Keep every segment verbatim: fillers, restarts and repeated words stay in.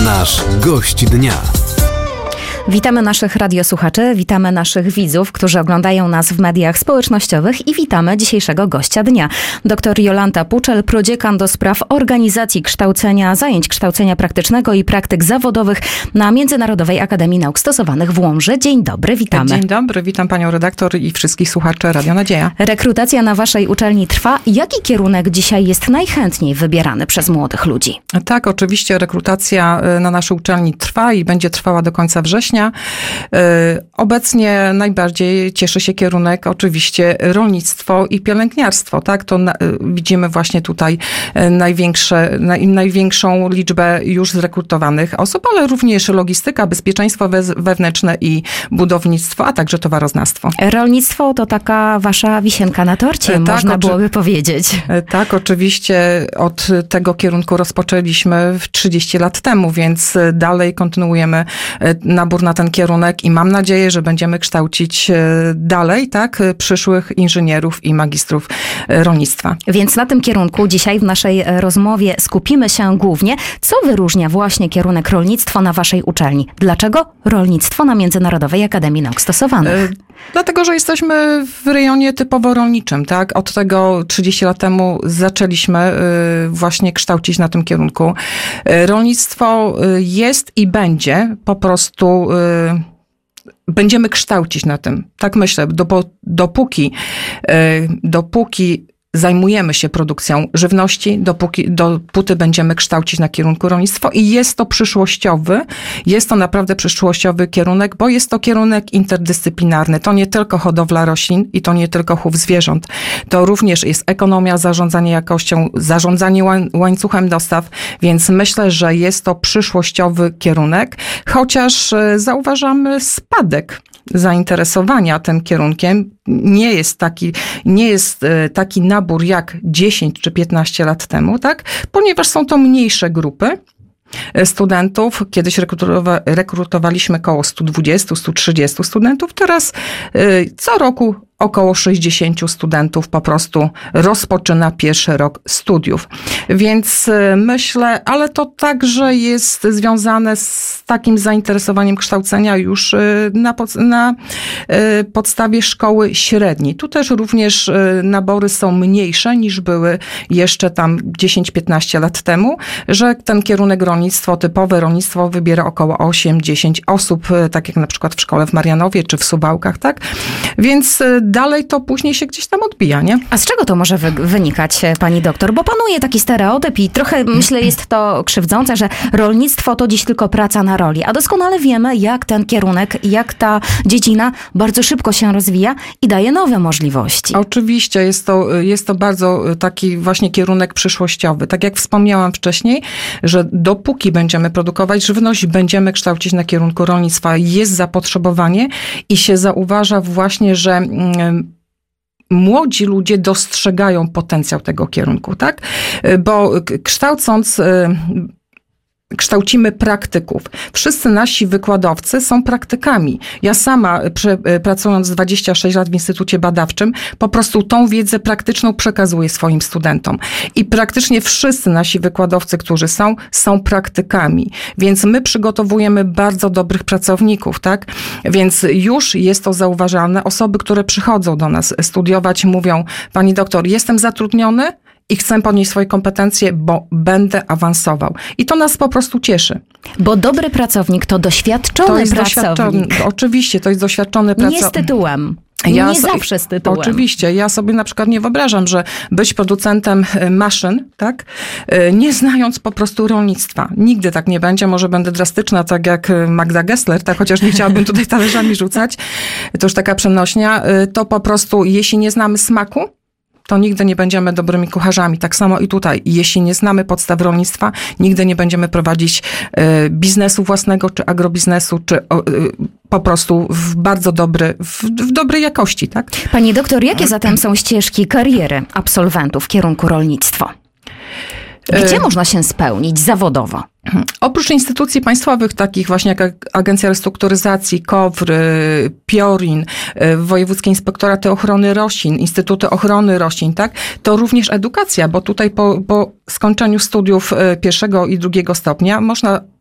Nasz gość dnia. Witamy naszych radiosłuchaczy, witamy naszych widzów, którzy oglądają nas w mediach społecznościowych i witamy dzisiejszego gościa dnia. Doktor Jolanta Puczel, prodziekan do spraw organizacji kształcenia, zajęć kształcenia praktycznego i praktyk zawodowych na Międzynarodowej Akademii Nauk Stosowanych w Łomży. Dzień dobry, witamy. Dzień dobry, witam panią redaktor i wszystkich słuchaczy Radio Nadzieja. Rekrutacja na waszej uczelni trwa. Jaki kierunek dzisiaj jest najchętniej wybierany przez młodych ludzi? Tak, oczywiście rekrutacja na naszej uczelni trwa i będzie trwała do końca września. Obecnie najbardziej cieszy się kierunek oczywiście rolnictwo i pielęgniarstwo, tak? To na, widzimy właśnie tutaj największe, naj, największą liczbę już zrekrutowanych osób, ale również logistyka, bezpieczeństwo we, wewnętrzne i budownictwo, a także towaroznawstwo. Rolnictwo to taka wasza wisienka na torcie, tak, można oczy... byłoby powiedzieć. Tak, oczywiście od tego kierunku rozpoczęliśmy trzydzieści lat temu, więc dalej kontynuujemy nabór na ten kierunek i mam nadzieję, że będziemy kształcić dalej, tak, przyszłych inżynierów i magistrów rolnictwa. Więc na tym kierunku dzisiaj w naszej rozmowie skupimy się głównie. Co wyróżnia właśnie kierunek rolnictwo na waszej uczelni? Dlaczego rolnictwo na Międzynarodowej Akademii Nauk Stosowanych? Dlatego, że jesteśmy w rejonie typowo rolniczym, tak? Od tego trzydzieści lat temu zaczęliśmy właśnie kształcić na tym kierunku. Rolnictwo jest i będzie po prostu będziemy kształcić na tym. Tak myślę, dopóki, dopóki zajmujemy się produkcją żywności, dopóki, dopóty będziemy kształcić na kierunku rolnictwo i jest to przyszłościowy, jest to naprawdę przyszłościowy kierunek, bo jest to kierunek interdyscyplinarny. To nie tylko hodowla roślin i to nie tylko chów zwierząt. To również jest ekonomia, zarządzanie jakością, zarządzanie łańcuchem dostaw, więc myślę, że jest to przyszłościowy kierunek, chociaż zauważamy spadek zainteresowania tym kierunkiem. Nie jest taki, nie jest taki nabór jak dziesięć czy piętnaście lat temu, tak? Ponieważ są to mniejsze grupy studentów. Kiedyś rekrutowa- rekrutowaliśmy około sto dwadzieścia do stu trzydziestu studentów. Teraz co roku około sześćdziesięciu studentów po prostu rozpoczyna pierwszy rok studiów. Więc myślę, ale to także jest związane z takim zainteresowaniem kształcenia już na, pod, na podstawie szkoły średniej. Tu też również nabory są mniejsze niż były jeszcze tam dziesięć piętnaście lat temu, że ten kierunek rolnictwo, typowe rolnictwo wybiera około osiem dziesięć osób, tak jak na przykład w szkole w Marianowie czy w Suwałkach, tak? Więc dalej to później się gdzieś tam odbija, nie? A z czego to może wy- wynikać, pani doktor? Bo panuje taki stereotyp i trochę, myślę, jest to krzywdzące, że rolnictwo to dziś tylko praca na roli. A doskonale wiemy, jak ten kierunek, jak ta dziedzina bardzo szybko się rozwija i daje nowe możliwości. Oczywiście, jest to, jest to bardzo taki właśnie kierunek przyszłościowy. Tak jak wspomniałam wcześniej, że dopóki będziemy produkować żywność, będziemy kształcić na kierunku rolnictwa. Jest zapotrzebowanie i się zauważa właśnie, że młodzi ludzie dostrzegają potencjał tego kierunku, tak? Bo kształcąc, kształcimy praktyków. Wszyscy nasi wykładowcy są praktykami. Ja sama, pracując dwadzieścia sześć lat w Instytucie Badawczym, po prostu tą wiedzę praktyczną przekazuję swoim studentom. I praktycznie wszyscy nasi wykładowcy, którzy są, są praktykami. Więc my przygotowujemy bardzo dobrych pracowników, tak? Więc już jest to zauważalne. Osoby, które przychodzą do nas studiować, mówią: pani doktor, jestem zatrudniony i chcę podnieść swoje kompetencje, bo będę awansował. I to nas po prostu cieszy. Bo dobry pracownik to doświadczony to jest pracownik. Doświadczony, oczywiście, to jest doświadczony pracownik. Nie z tytułem. Ja nie so, zawsze z tytułem. Oczywiście. Ja sobie na przykład nie wyobrażam, że być producentem maszyn, tak, nie znając po prostu rolnictwa. Nigdy tak nie będzie. Może będę drastyczna, tak jak Magda Gessler, tak, chociaż nie chciałabym tutaj talerzami rzucać. To już taka przenośnia. To po prostu, jeśli nie znamy smaku, to nigdy nie będziemy dobrymi kucharzami. Tak samo i tutaj. Jeśli nie znamy podstaw rolnictwa, nigdy nie będziemy prowadzić y, biznesu własnego, czy agrobiznesu, czy y, po prostu w bardzo dobry, w, w dobrej jakości, tak? Pani doktor, jakie zatem są ścieżki kariery absolwentów w kierunku rolnictwo? Gdzie y- można się spełnić zawodowo? Oprócz instytucji państwowych, takich właśnie jak Agencja Restrukturyzacji, KOWR, PIORiN, Wojewódzkie Inspektoraty Ochrony Roślin, Instytuty Ochrony Roślin, tak, to również edukacja, bo tutaj po, po skończeniu studiów pierwszego i drugiego stopnia można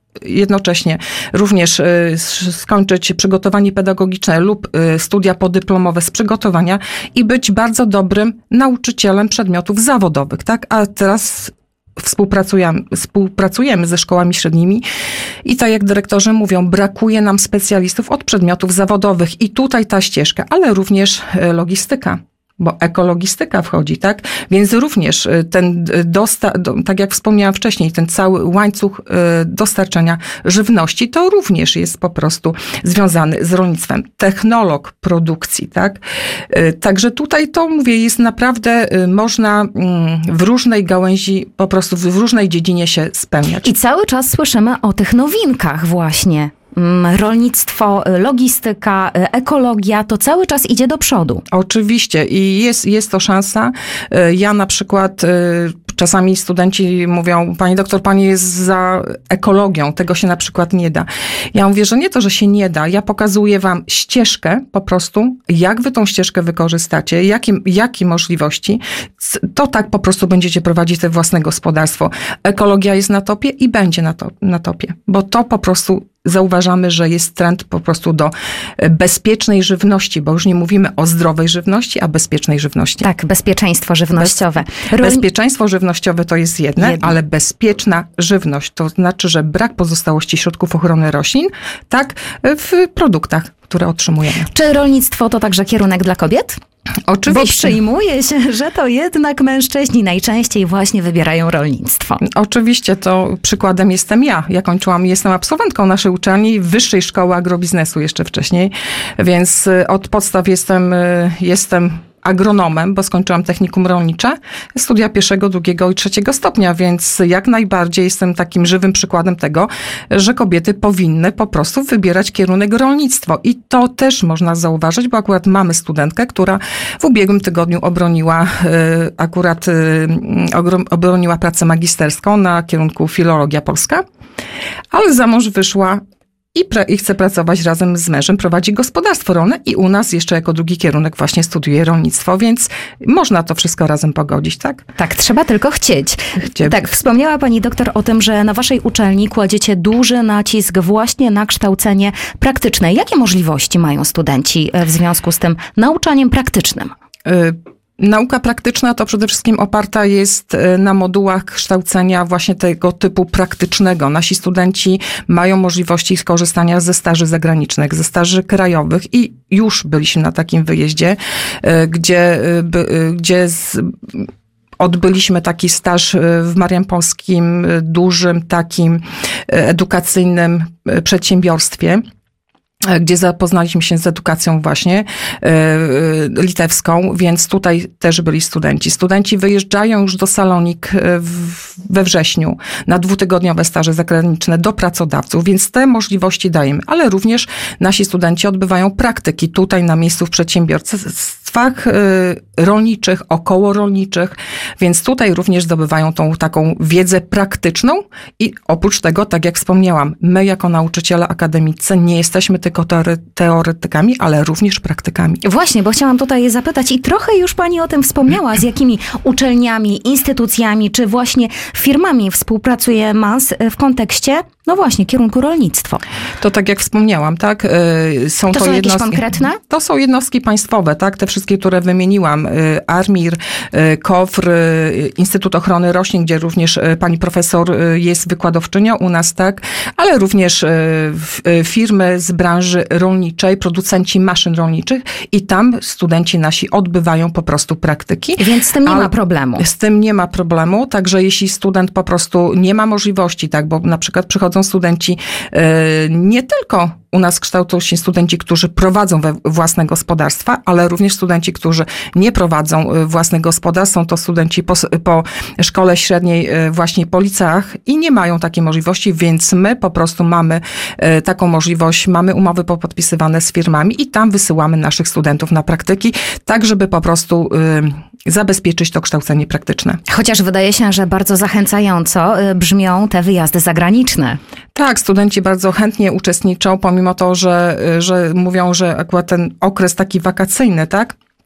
jednocześnie również skończyć przygotowanie pedagogiczne lub studia podyplomowe z przygotowania i być bardzo dobrym nauczycielem przedmiotów zawodowych, tak? A teraz Współpracujemy, współpracujemy ze szkołami średnimi i tak jak dyrektorzy mówią, brakuje nam specjalistów od przedmiotów zawodowych i tutaj ta ścieżka, ale również logistyka. Bo ekologistyka wchodzi, tak? Więc również ten dosta- do, tak jak wspomniałam wcześniej, ten cały łańcuch dostarczania żywności, to również jest po prostu związany z rolnictwem. Technolog produkcji, tak? Także tutaj to mówię, jest naprawdę, można w różnej gałęzi, po prostu w różnej dziedzinie się spełniać. I cały czas słyszymy o tych nowinkach właśnie. Rolnictwo, logistyka, ekologia, to cały czas idzie do przodu. Oczywiście i jest, jest to szansa. Ja na przykład czasami studenci mówią, pani doktor, pani jest za ekologią, tego się na przykład nie da. Ja mówię, że nie to, że się nie da, ja pokazuję wam ścieżkę po prostu, jak wy tą ścieżkę wykorzystacie, jakie, jakie możliwości, to tak po prostu będziecie prowadzić te własne gospodarstwo. Ekologia jest na topie i będzie na, to, na topie, bo to po prostu zauważamy, że jest trend po prostu do bezpiecznej żywności, bo już nie mówimy o zdrowej żywności, a bezpiecznej żywności. Tak, bezpieczeństwo żywnościowe. Bez, bezpieczeństwo żywnościowe to jest jedne, jedno, ale bezpieczna żywność to znaczy, że brak pozostałości środków ochrony roślin, tak, w produktach, które otrzymujemy. Czy rolnictwo to także kierunek dla kobiet? Oczywiście. Bo przyjmuje się, że to jednak mężczyźni najczęściej właśnie wybierają rolnictwo. Oczywiście, to przykładem jestem ja. Ja kończyłam, jestem absolwentką naszej uczelni, Wyższej Szkoły Agrobiznesu jeszcze wcześniej, więc od podstaw jestem, jestem agronomem, bo skończyłam technikum rolnicze, studia pierwszego, drugiego i trzeciego stopnia, więc jak najbardziej jestem takim żywym przykładem tego, że kobiety powinny po prostu wybierać kierunek rolnictwo. I to też można zauważyć, bo akurat mamy studentkę, która w ubiegłym tygodniu obroniła, akurat obroniła pracę magisterską na kierunku filologia polska, ale za mąż wyszła I, pra- I chce pracować razem z mężem, prowadzi gospodarstwo rolne i u nas jeszcze jako drugi kierunek właśnie studiuje rolnictwo, więc można to wszystko razem pogodzić, tak? Tak, trzeba tylko chcieć. Gdzie... Tak, wspomniała pani doktor o tym, że na waszej uczelni kładziecie duży nacisk właśnie na kształcenie praktyczne. Jakie możliwości mają studenci w związku z tym nauczaniem praktycznym? Y- Nauka praktyczna to przede wszystkim oparta jest na modułach kształcenia właśnie tego typu praktycznego. Nasi studenci mają możliwości skorzystania ze staży zagranicznych, ze staży krajowych i już byliśmy na takim wyjeździe, gdzie, gdzie z, odbyliśmy taki staż w Mariampolskim dużym takim edukacyjnym przedsiębiorstwie, gdzie zapoznaliśmy się z edukacją właśnie y, litewską, więc tutaj też byli studenci. Studenci wyjeżdżają już do Salonik w, we wrześniu na dwutygodniowe staże zagraniczne do pracodawców, więc te możliwości dajemy, ale również nasi studenci odbywają praktyki tutaj na miejscu w przedsiębiorstwach y, rolniczych, okołorolniczych, więc tutaj również zdobywają tą taką wiedzę praktyczną i oprócz tego, tak jak wspomniałam, my jako nauczyciele akademicy nie jesteśmy tylko teoretykami, ale również praktykami. Właśnie, bo chciałam tutaj zapytać i trochę już pani o tym wspomniała, z jakimi uczelniami, instytucjami, czy właśnie firmami współpracuje M A S w kontekście, no właśnie, kierunku rolnictwo. To tak jak wspomniałam, tak? Są to, to są jednostki, jakieś konkretne? To są jednostki państwowe, tak? Te wszystkie, które wymieniłam. ARMiR, K O W R, Instytut Ochrony Roślin, gdzie również pani profesor jest wykładowczynią u nas, tak? Ale również firmy z branży rolniczej, producenci maszyn rolniczych i tam studenci nasi odbywają po prostu praktyki. Więc z tym nie ma problemu. Z tym nie ma problemu, także jeśli student po prostu nie ma możliwości, tak? Bo na przykład przychodzą studenci nie tylko u nas kształcą się studenci, którzy prowadzą we własne gospodarstwa, ale również studenci, którzy nie prowadzą własnych gospodarstw. Są to studenci po, po szkole średniej, właśnie po liceach i nie mają takiej możliwości, więc my po prostu mamy taką możliwość, mamy umowy podpisywane z firmami i tam wysyłamy naszych studentów na praktyki, tak żeby po prostu zabezpieczyć to kształcenie praktyczne. Chociaż wydaje się, że bardzo zachęcająco brzmią te wyjazdy zagraniczne. Tak, studenci bardzo chętnie uczestniczą, pomimo to, że, że mówią, że akurat ten okres taki wakacyjny, tak?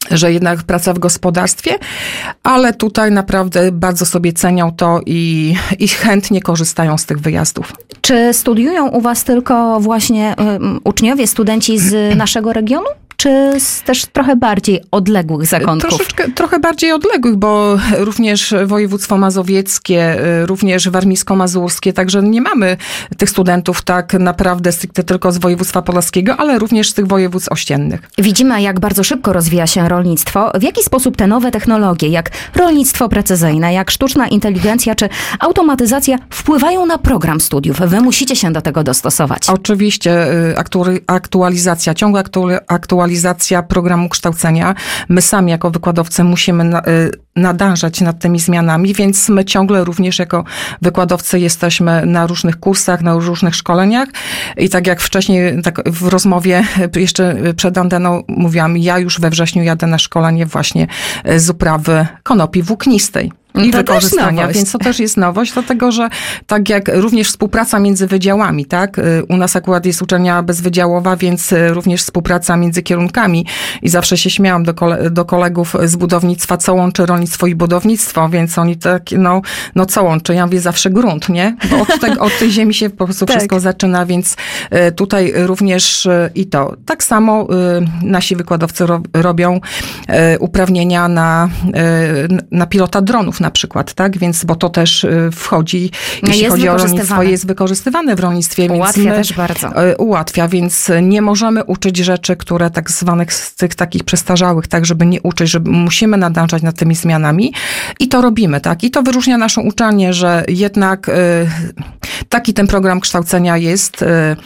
że jednak praca w gospodarstwie, ale tutaj naprawdę bardzo sobie cenią to i, i chętnie korzystają z tych wyjazdów. Czy studiują u was tylko właśnie um, uczniowie, studenci z naszego regionu? Czy z też trochę bardziej odległych zakątków? Troszeczkę, trochę bardziej odległych, bo również województwo mazowieckie, również warmińsko-mazurskie, także nie mamy tych studentów tak naprawdę stricte tylko z województwa podlaskiego, ale również z tych województw ościennych. Widzimy, jak bardzo szybko rozwija się rolnictwo. W jaki sposób te nowe technologie, jak rolnictwo precyzyjne, jak sztuczna inteligencja czy automatyzacja wpływają na program studiów? Wy musicie się do tego dostosować. Oczywiście aktualizacja, ciągła aktualizacja programu kształcenia. My sami jako wykładowcy musimy na, nadążać nad tymi zmianami, więc my ciągle również jako wykładowcy jesteśmy na różnych kursach, na różnych szkoleniach i tak jak wcześniej tak w rozmowie jeszcze przed anteną mówiłam, ja już we wrześniu jadę na szkolenie właśnie z uprawy konopi włóknistej. I to wykorzystania, więc to też jest nowość, dlatego że tak jak również współpraca między wydziałami, tak? U nas akurat jest uczelnia bezwydziałowa, więc również współpraca między kierunkami i zawsze się śmiałam do, kole, do kolegów z budownictwa, co łączy rolnictwo i budownictwo, więc oni tak, no, no co łączy? Ja mówię zawsze grunt, nie? Bo od, te, od tej ziemi się po prostu tak. Wszystko zaczyna, więc tutaj również i to. Tak samo nasi wykładowcy ro, robią uprawnienia na, na pilota dronów, na przykład, tak? Więc, bo to też wchodzi, jeśli chodzi o rolnictwo, jest wykorzystywane w rolnictwie. Ułatwia więc my, też bardzo. Ułatwia, więc nie możemy uczyć rzeczy, które tak zwanych z tych takich przestarzałych, tak, żeby nie uczyć, że musimy nadążać nad tymi zmianami i to robimy, tak? I to wyróżnia naszą uczelnię, że jednak y, taki ten program kształcenia jest, y,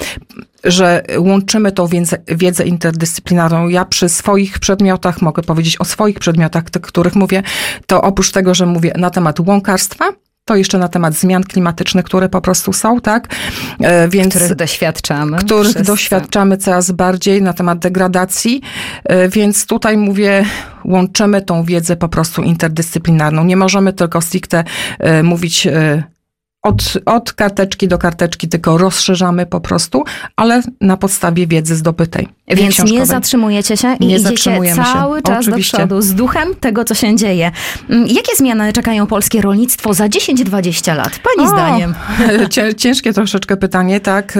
że łączymy tą wiedzę, wiedzę interdyscyplinarną. Ja przy swoich przedmiotach, mogę powiedzieć o swoich przedmiotach, tych, których mówię, to oprócz tego, że mówię na temat łąkarstwa, to jeszcze na temat zmian klimatycznych, które po prostu są, tak? Więc, których doświadczamy. Których wszyscy. doświadczamy coraz bardziej na temat degradacji. Więc tutaj mówię, łączymy tą wiedzę po prostu interdyscyplinarną. Nie możemy tylko stricte mówić Od, od karteczki do karteczki, tylko rozszerzamy po prostu, ale na podstawie wiedzy zdobytej. Więc książkowej. Nie zatrzymujecie się i nie idziecie cały się. czas Oczywiście. do przodu z duchem tego, co się dzieje. Jakie zmiany czekają polskie rolnictwo za dziesięć dwadzieścia lat? Pani o, zdaniem. Ciężkie troszeczkę pytanie, tak.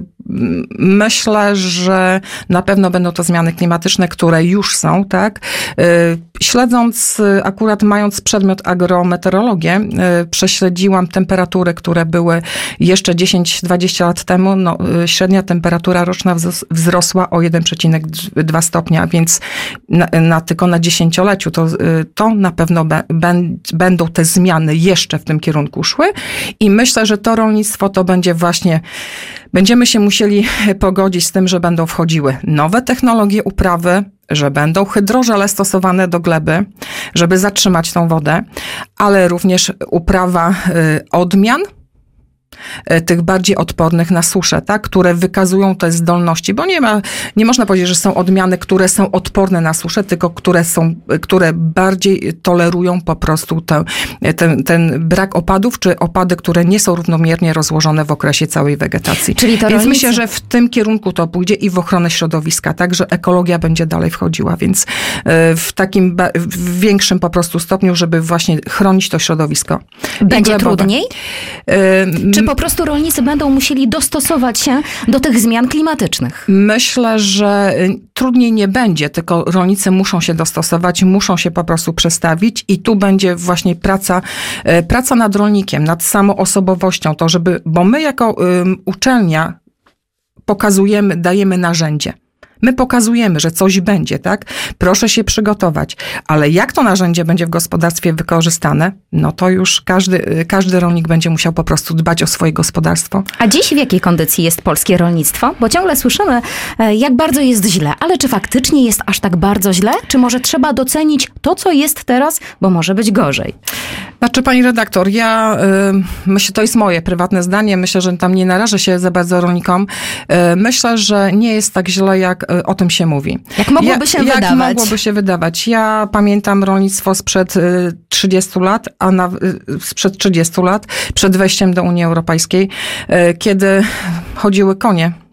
Myślę, że na pewno będą to zmiany klimatyczne, które już są, tak. Śledząc, akurat mając przedmiot agrometeorologię, prześledziłam temperatury, które były jeszcze dziesięć dwadzieścia lat temu. No, średnia temperatura roczna wzrosła o jeden przecinek dwa stopnia, więc na, na, tylko na dziesięcioleciu to, to na pewno be, ben, będą te zmiany jeszcze w tym kierunku szły i myślę, że to rolnictwo to będzie właśnie, będziemy się musieli pogodzić z tym, że będą wchodziły nowe technologie uprawy, że będą hydrożele stosowane do gleby, żeby zatrzymać tą wodę, ale również uprawa odmian, tych bardziej odpornych na suszę, tak, które wykazują te zdolności, bo nie ma, nie można powiedzieć, że są odmiany, które są odporne na suszę, tylko które są, które bardziej tolerują po prostu ten, ten, ten brak opadów, czy opady, które nie są równomiernie rozłożone w okresie całej wegetacji. Czyli to więc rolnicy... myślę, że w tym kierunku to pójdzie i w ochronę środowiska, tak, że ekologia będzie dalej wchodziła, więc w takim w większym po prostu stopniu, żeby właśnie chronić to środowisko. Będzie trudniej? Czy po prostu rolnicy będą musieli dostosować się do tych zmian klimatycznych? Myślę, że trudniej nie będzie, tylko rolnicy muszą się dostosować, muszą się po prostu przestawić i tu będzie właśnie praca, praca nad rolnikiem, nad samoosobowością, to żeby, bo my jako um, uczelnia pokazujemy, dajemy narzędzie. My pokazujemy, że coś będzie, tak? Proszę się przygotować. Ale jak to narzędzie będzie w gospodarstwie wykorzystane, no to już każdy, każdy rolnik będzie musiał po prostu dbać o swoje gospodarstwo. A dziś w jakiej kondycji jest polskie rolnictwo? Bo ciągle słyszymy, jak bardzo jest źle. Ale czy faktycznie jest aż tak bardzo źle? Czy może trzeba docenić to, co jest teraz, bo może być gorzej? Znaczy, pani redaktor, ja y, myślę, to jest moje prywatne zdanie, myślę, że tam nie narażę się za bardzo rolnikom. Y, myślę, że nie jest tak źle, jak y, o tym się mówi. Jak mogłoby się ja, wydawać? Jak mogłoby się wydawać. Ja pamiętam rolnictwo sprzed y, trzydziestu lat, a na, y, sprzed trzydziestu lat, przed wejściem do Unii Europejskiej, y, kiedy chodziły konie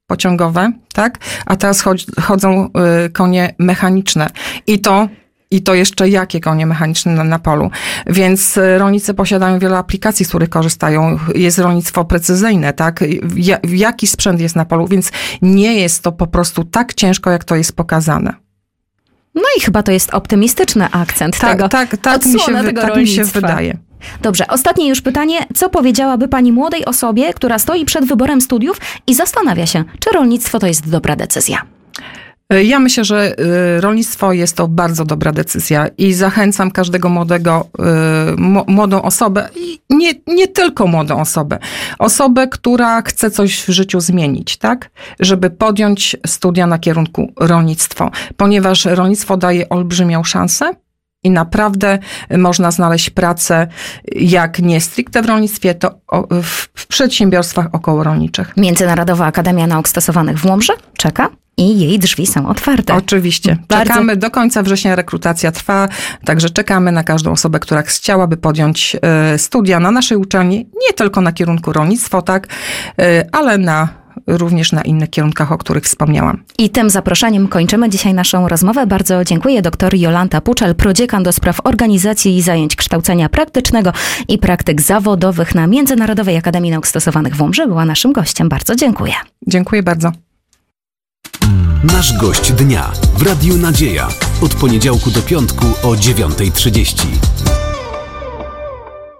pociągowe, tak? A teraz chodź, chodzą y, konie mechaniczne. I to I to jeszcze jakie konie mechaniczne na, na polu. Więc rolnicy posiadają wiele aplikacji, z których korzystają. Jest rolnictwo precyzyjne, tak? Ja, jaki sprzęt jest na polu, więc nie jest to po prostu tak ciężko, jak to jest pokazane. No i chyba to jest optymistyczny akcent tak, tego, tak, tak, mi się, tego tak mi się wydaje. Dobrze, ostatnie już pytanie. Co powiedziałaby pani młodej osobie, która stoi przed wyborem studiów i zastanawia się, czy rolnictwo to jest dobra decyzja? Ja myślę, że rolnictwo jest to bardzo dobra decyzja i zachęcam każdego młodego, młodą osobę i nie, nie tylko młodą osobę, osobę, która chce coś w życiu zmienić, tak? Żeby podjąć studia na kierunku rolnictwo, ponieważ rolnictwo daje olbrzymią szansę. I naprawdę można znaleźć pracę, jak nie stricte w rolnictwie, to w przedsiębiorstwach okołorolniczych. Międzynarodowa Akademia Nauk Stosowanych w Łomży czeka i jej drzwi są otwarte. Oczywiście. Bardzo... Czekamy do końca września, rekrutacja trwa, także czekamy na każdą osobę, która chciałaby podjąć studia na naszej uczelni, nie tylko na kierunku rolnictwo, tak, ale na również na innych kierunkach, o których wspomniałam. I tym zaproszeniem kończymy dzisiaj naszą rozmowę. Bardzo dziękuję. Doktor Jolanta Puczel, prodziekan do spraw organizacji i zajęć kształcenia praktycznego i praktyk zawodowych na Międzynarodowej Akademii Nauk Stosowanych w Łomży, była naszym gościem. Bardzo dziękuję. Dziękuję bardzo. Nasz gość dnia w Radiu Nadzieja. Od poniedziałku do piątku o dziewiąta trzydzieści.